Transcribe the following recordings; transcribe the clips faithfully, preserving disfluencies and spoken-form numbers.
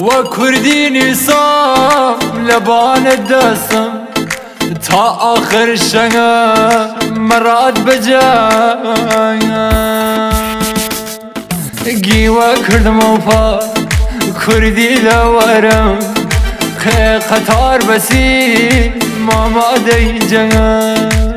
وكرديني صام لبان الدسم تا آخر شنگا مراد بجایا گیوا کردم و پا کردی لورم که قطار بسی ماما دی جنگا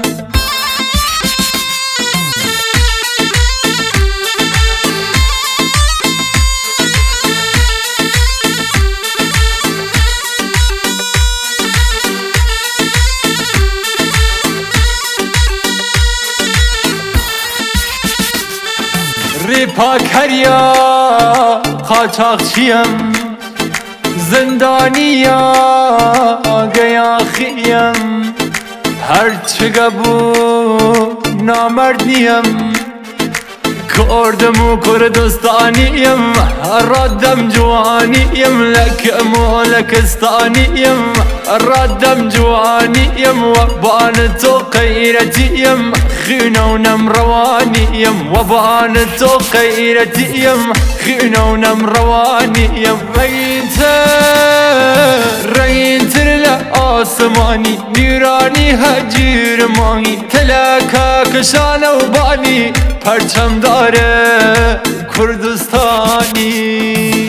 ریپا کریا قاچاقچیم زندانیا گیاخیم هرچه گبو نامرد نیم کردم و کردستانیم ردم جوانیم لکم و لکستانیم ردم جوانیم و بان تو غیرتیم خینونم روانیم و بان تو غیرتیم خینونم روانیم رینتر رینتر لآسمانی نیرانی هجیر مانی تلکا کشان و بانی پرچم داره کردستانی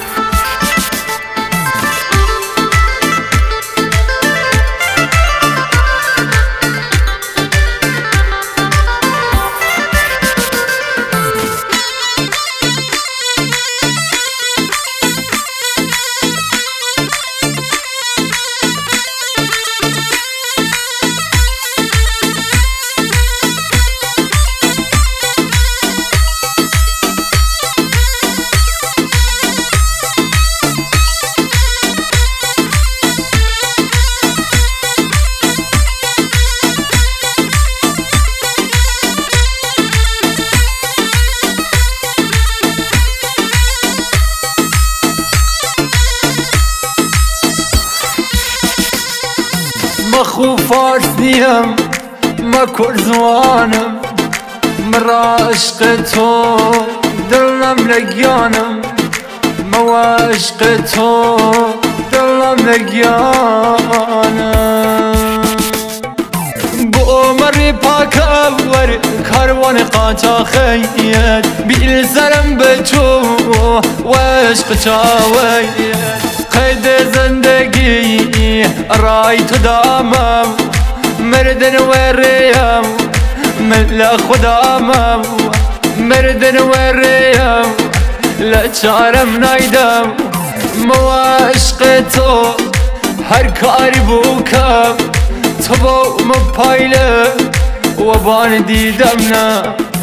مخو فارس نیم ما کرزوانم مرا عشق تو دلم لگیانم ما عشق تو دلم لگیانم بو عمری پاک اول کاروان قاچاقیت بیل سرم به تو و عشق چاویت قید زندگی رای تو دامم مردن وریم مل خدامم مردن وریم لچارم نایدم مو عشق تو هر کاری بوکم تو با مپایله و بان دیدم نه